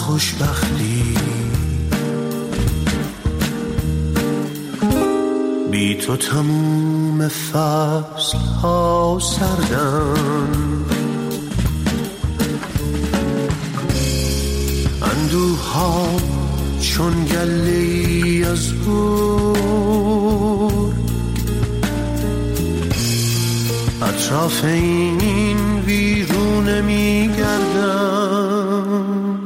خوشبختی، بی تو تموم فصل ها سردن، اندوه ها چون گله‌ای از گور، اطراف این ویرونه میگردم،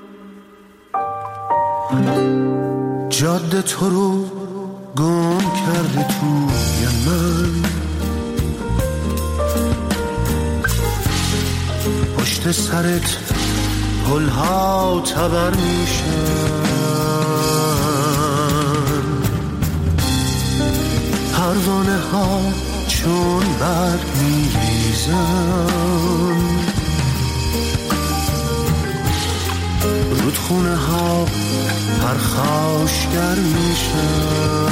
جاده تو رو گم کرده توی من، پشت سرت پلها تبر میشن، پروانه ها چون برگ میریزن، رودخونه ها پرخاشگر میشن،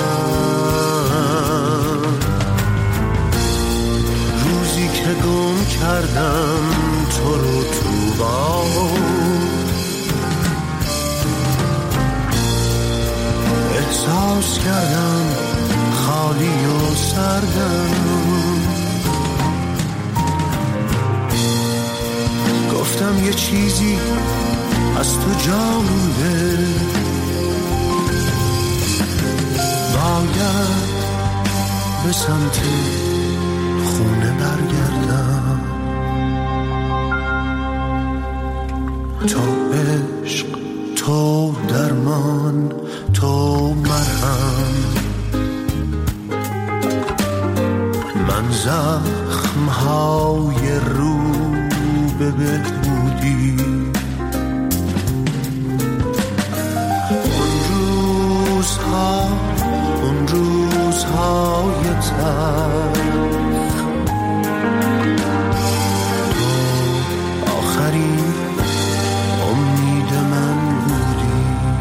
روزی که گم کردم تو رو تو باد، احساس کردم خالی و سردم، گفتم یه چیزی از تو جا مونده، باید به سمت خونه برگردم، تو عشق، تو درمان، تو مرهم، من زخم‌های رو به بهبودی، اون روزهای تلخ، آخرین امید من بودی.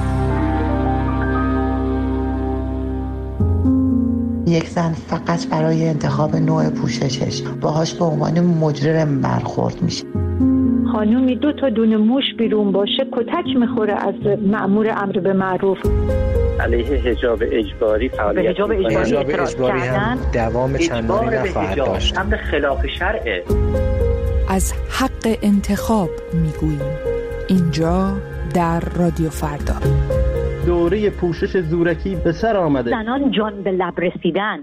یک زن فقط برای انتخاب نوع پوششش باهاش به عنوان مجرم برخورد میشه. خانومی 2 تا دونه موش بیرون باشه کتک میخوره از مأمور امر به معروف. علیه حجاب اجباری فعالیت حجاب اجباری هم دوام چندانی نخواهد داشت. امر خلاف شرعه. از حق انتخاب میگوییم اینجا در رادیو فردا. دوره پوشش زورکی به سر آمده. زنان جان به لب رسیدن.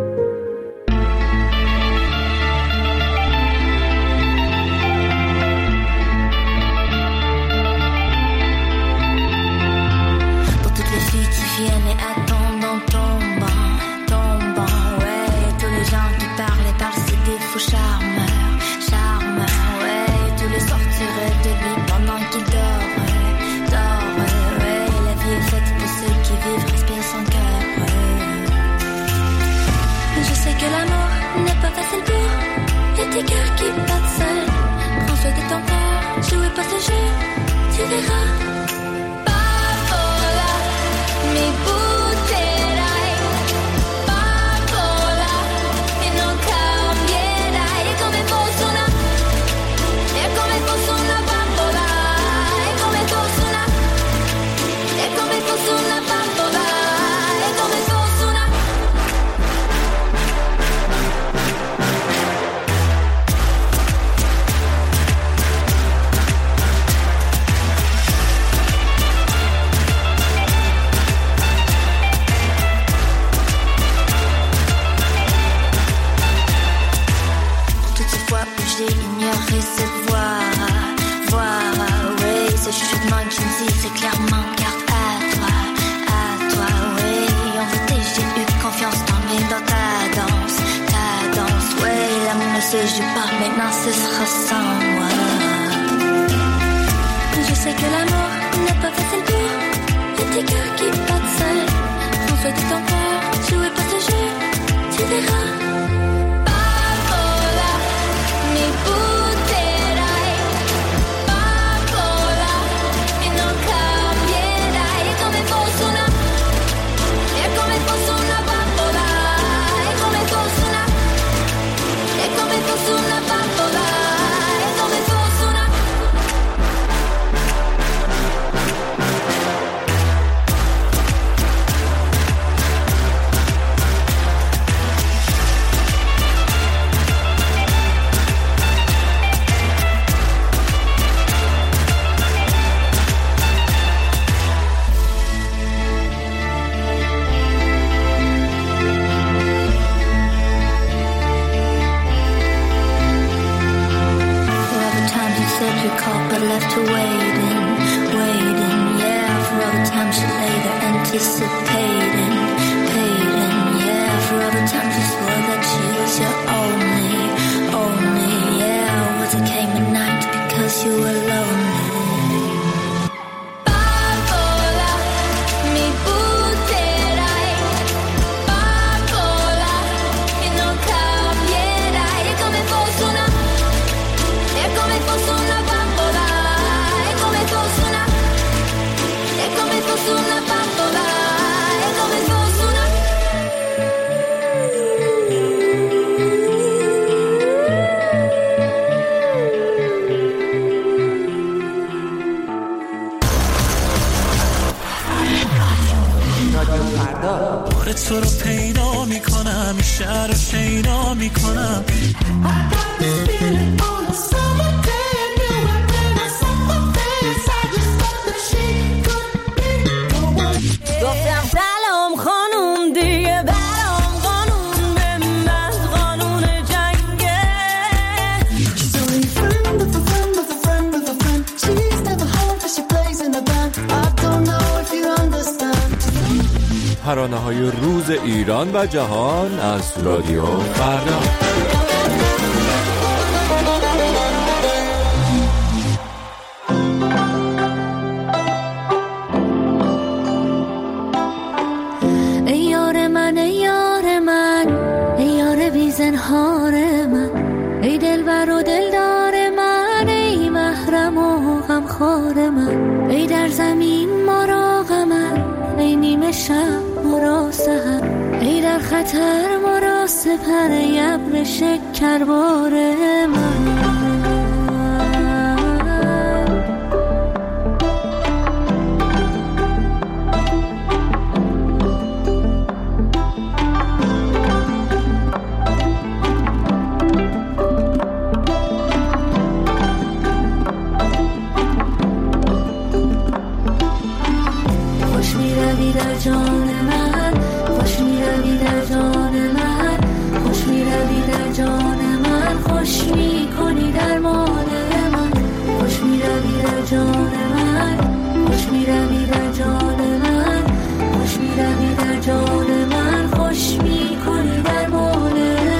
Je pars maintenant, ce sera sans moi. Je sais que l'amour n'est pas facile pour les petits cœurs qui battent seuls. Prends-toi de ton cœur, jouez pas ce jeu, tu verras. Papola, mi butterai. Papola, e non cambierai. È come fosse una, è come fosse una bambola. È come fosse una, è come fosse una bambola. È come fosse una. to waiting, waiting, yeah, for all the time she lay there anticipating, paiding, yeah, for all the time she swore that she was your only, only, yeah, was it came at night because you were lonely. تو رو پیدا میکنم، شهر رو شیدا میکنم. گفتم سلام خانوم دیگه برام قانون بنداز، قانون جنگه. She's only friend of a friend of a friend of a friend. She's never home but she plays in a band. I don't know if you understand. ترانه‌های روز ایران و جهان از رادیو فردا. ای یار من، ای یار من، ای یار بی زنهار من، ای دلبر و دلدار من، ای محرم و غمخوار من، ای در زمین مراغ من، ای نیمه شب مرا سحر، ای در خطر مرا سپر، ای ابر شکربار من. خوش می روی در جان من، خوش می روی در جان من، خوش می روی در جان من، خوش می کنی درمان من، خوش می روی در جان من، خوش می روی در جان من، خوش می روی در جان من، خوش می کنی درمان من.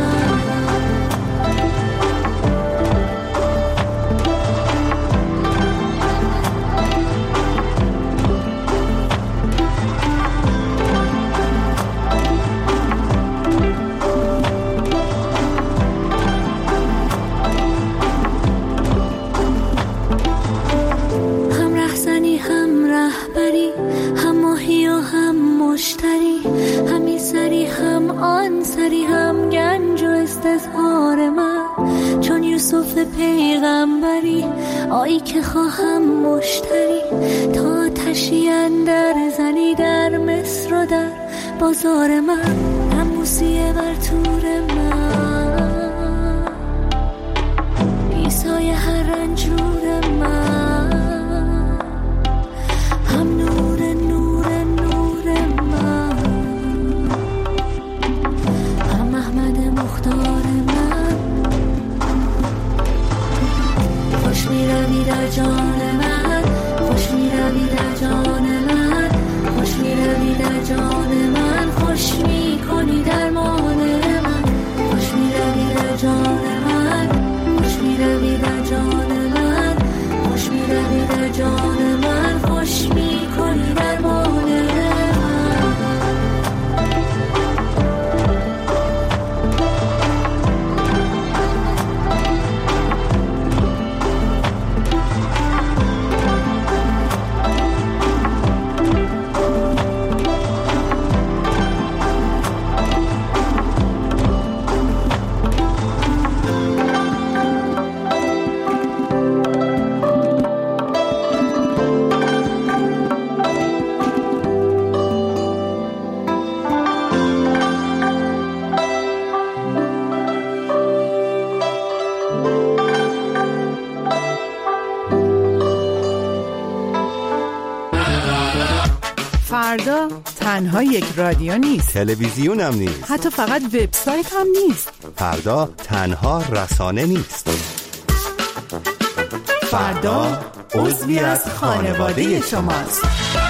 یوسف پیغمبری، آیی که خواهم مشتری، تا آتشی اندر زنی در مصر و در بازار من، هم موسیه بر تور من، عیسای هر رنجور من، هم نور نور نور من، هم احمد مختار من. خوش می روی در جان من، خوش می روی در جان من، خوش می روی در جان من، خوش می کنی درمان من، خوش می روی در جان من، خوش می روی در جان من، خوش می روی در جان من، خوش می کنی درمان من. فردا تنها یک رادیو نیست، تلویزیون هم نیست، حتی فقط وبسایت هم نیست. فردا تنها رسانه نیست. فردا عضوی از خانواده شماست.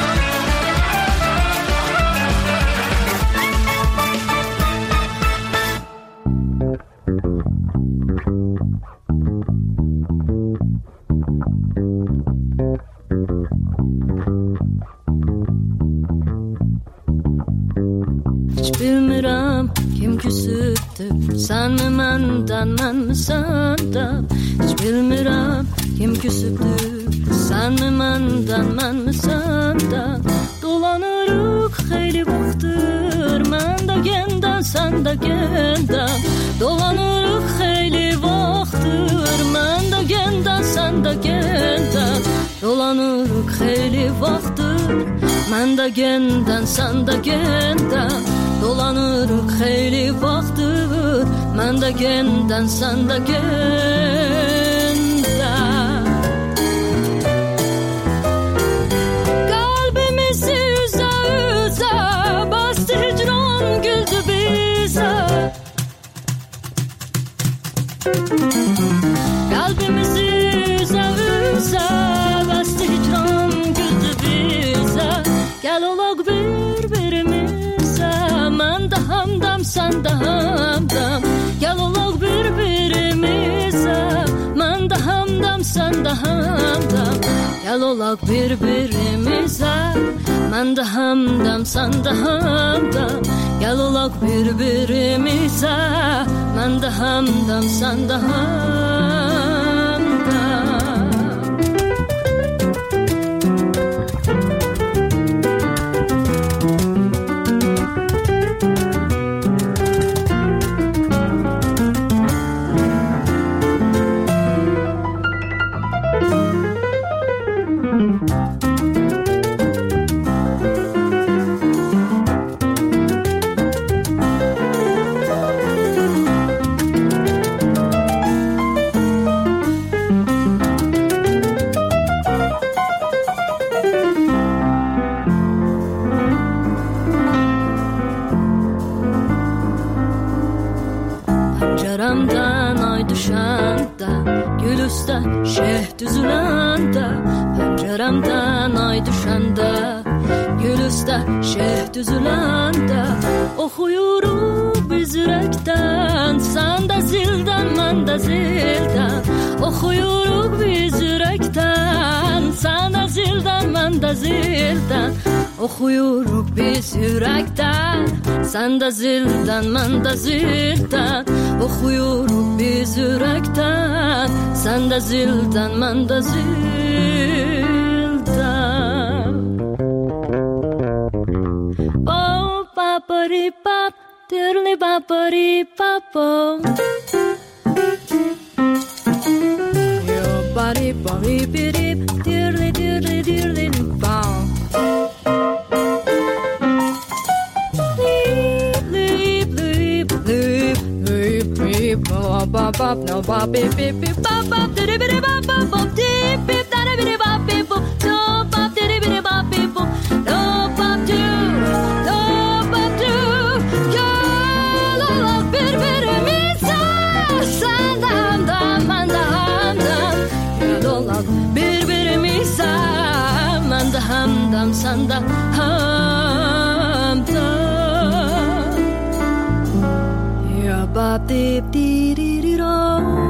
Sen mi menden, men mi senden? Hiç bilmirəm kim küsübdür. Sen mi menden, men mi senden? Dolanırıq xeyli vaxtdır, mən də gəndən, sən də gəndən. Dolanırıq xeyli vaxtdır, mən də gəndən, sən də gəndən. Dolanırıq xeyli vaxtdır, mən də gəndən, sən də gəndən. Dolanırıq xeyli vaxtdır, mən də gəndən, sən də gəndən. Qalbimizi üzə üzə bastı hicran, güldü bizə. Qalbimizi üzə üzə bastı hicran, güldü bizə. Gəl olaq bir-birimizə, mən də hamdam, sən də hamdam. Gəl olaq bir-birimizə, mən də hamdam, sən də hamdam. Gəl olaq bir-birimizə, mən də hamdam, sən də hamdam. Gəl olaq bir-birimizə, mən də hamdam, sən də hamdam. Pəncərəmdən ay düşəndə, gül üstə şeh düzüləndə. Pəncərəmdən ay düşəndə, gül üstə şeh düzüləndə. Oxuyuruq biz ürəkdən, sən də zildən, mən də zildən. Oxuyuruq biz ürəkdən, sən də zildən, mən də zildən. Oxuyuruq biz ürəkdən, sən də zildən, mən də zildən. Oxuyuruq biz ürəkdən, sən də zildən, mən də zildən. Bop, bapari, bap, dirli bapari, papo. Yo, bari, bari, biri, dirli, dirli, dirli, bop. Bop bop no bop beep beep beep bop bop diddy biddy bop bop bop deep beep daddy biddy bop beep boop do bop diddy biddy bop beep boop do bop do ya la la birbirimize sen de hamdam ben de hamdam ya la birbirimize ben de hamdam sen de hamdam ya bop deep dee dee dee do.